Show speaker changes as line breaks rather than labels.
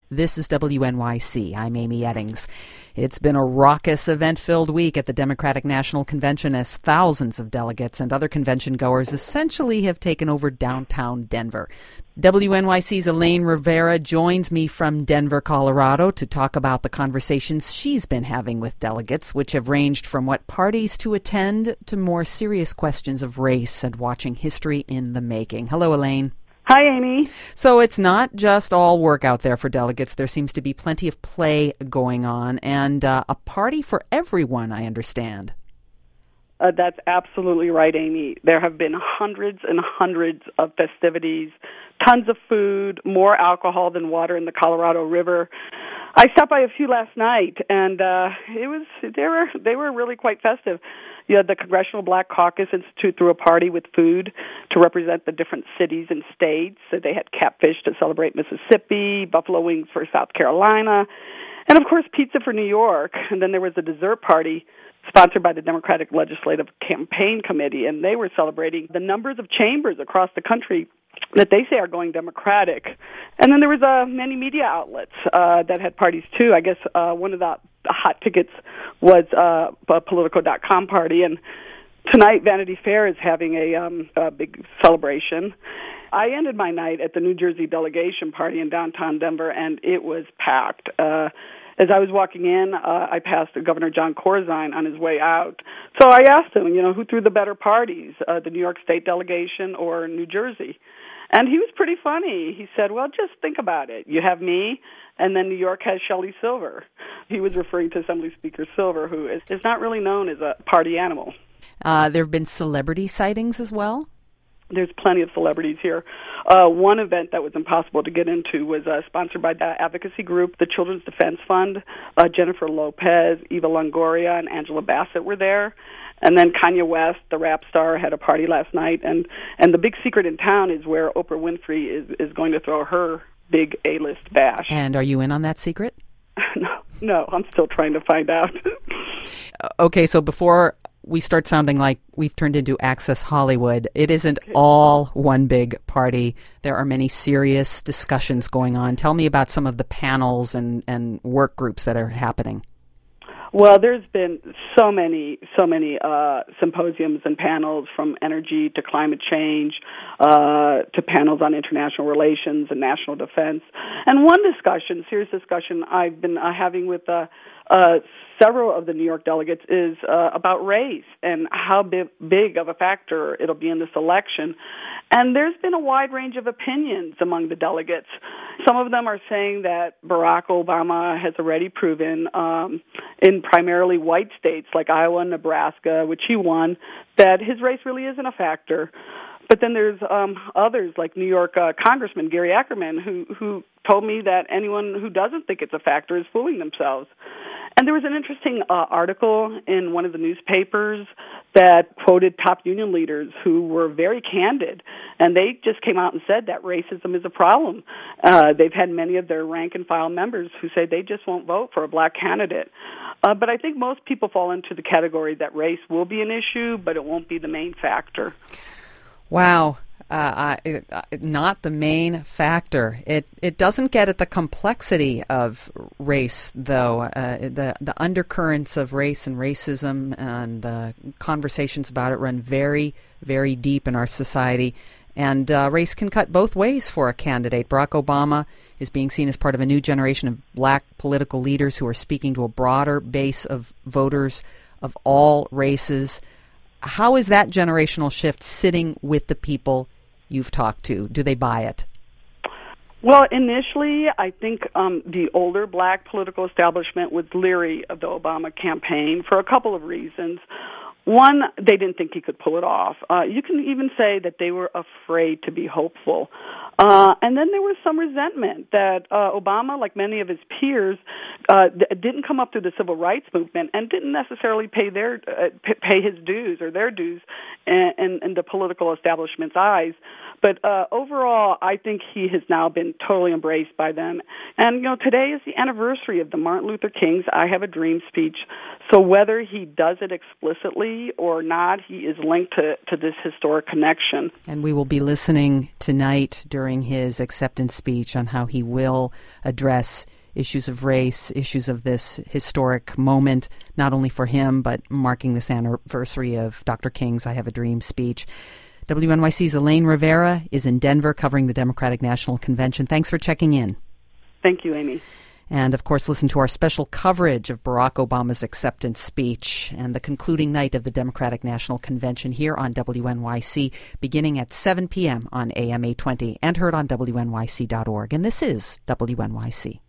This is WNYC. I'm Amy Eddings. It's been a raucous, event-filled week at the Democratic National Convention as thousands of delegates and other convention goers essentially have taken over downtown Denver. WNYC's Elaine Rivera joins me from Denver, Colorado, to talk about the conversations she's been having with delegates, which have ranged from what parties to attend to more serious questions of race and watching history in the making. Hello, Elaine.
Hi, Amy.
So it's not just all work out there for delegates. There seems to be plenty of play going on and a party for everyone, I understand.
That's absolutely right, Amy. There have been hundreds and hundreds of festivities, tons of food, more alcohol than water in the Colorado River. I stopped by a few last night, and they were really quite festive. You had the Congressional Black Caucus Institute threw a party with food to represent the different cities and states. So they had catfish to celebrate Mississippi, buffalo wings for South Carolina, and, of course, pizza for New York. And then there was a dessert party sponsored by the Democratic Legislative Campaign Committee, and they were celebrating the numbers of chambers across the country that they say are going Democratic. And then there was many media outlets that had parties, too. I guess one of the hot tickets was a Politico.com party, and tonight Vanity Fair is having a big celebration. I ended my night at the New Jersey delegation party in downtown Denver, and it was packed. As I was walking in, I passed Governor John Corzine on his way out. So I asked him, who threw the better parties, the New York State delegation or New Jersey? And he was pretty funny. He said, well, just think about it. You have me, and then New York has Shelley Silver. He was referring to Assembly Speaker Silver, who is not really known as a party animal.
There have been celebrity sightings as well?
There's plenty of celebrities here. One event that was impossible to get into was sponsored by the advocacy group, the Children's Defense Fund. Jennifer Lopez, Eva Longoria, and Angela Bassett were there. And then Kanye West, the rap star, had a party last night. And the big secret in town is where Oprah Winfrey is going to throw her big A-list bash.
And are you in on that secret?
No, I'm still trying to find out.
Okay, so before we start sounding like we've turned into Access Hollywood, it isn't all one big party. There are many serious discussions going on. Tell me about some of the panels and work groups that are happening.
Well, there's been so many symposiums and panels, from energy to climate change to panels on international relations and national defense. And one serious discussion I've been having with several of the New York delegates is about race and how big of a factor it'll be in this election. And there's been a wide range of opinions among the delegates. Some of them are saying that Barack Obama has already proven in primarily white states like Iowa and Nebraska, which he won, that his race really isn't a factor. But then there's others, like New York Congressman Gary Ackerman, who told me that anyone who doesn't think it's a factor is fooling themselves. And there was an interesting article in one of the newspapers that quoted top union leaders who were very candid, and they just came out and said that racism is a problem. They've had many of their rank-and-file members who say they just won't vote for a black candidate. But I think most people fall into the category that race will be an issue, but it won't be the main factor.
Wow. Not the main factor. It doesn't get at the complexity of race, though. The undercurrents of race and racism and the conversations about it run very, very deep in our society. And race can cut both ways for a candidate. Barack Obama is being seen as part of a new generation of black political leaders who are speaking to a broader base of voters of all races. How is that generational shift sitting with the people you've talked to? Do they buy it?
Well, initially, I think the older black political establishment was leery of the Obama campaign for a couple of reasons. One, they didn't think he could pull it off. You can even say that they were afraid to be hopeful. And then there was some resentment that Obama, like many of his peers, didn't come up through the civil rights movement and didn't necessarily pay his dues or their dues in the political establishment's eyes. But overall, I think he has now been totally embraced by them. And, today is the anniversary of the Martin Luther King's I Have a Dream speech. So whether he does it explicitly or not, he is linked to this historic connection.
And we will be listening tonight during his acceptance speech on how he will address issues of race, issues of this historic moment, not only for him, but marking this anniversary of Dr. King's I Have a Dream speech. WNYC's Elaine Rivera is in Denver covering the Democratic National Convention. Thanks for checking in.
Thank you, Amy.
And, of course, listen to our special coverage of Barack Obama's acceptance speech and the concluding night of the Democratic National Convention here on WNYC, beginning at 7 p.m. on AM 820 and heard on WNYC.org. And this is WNYC.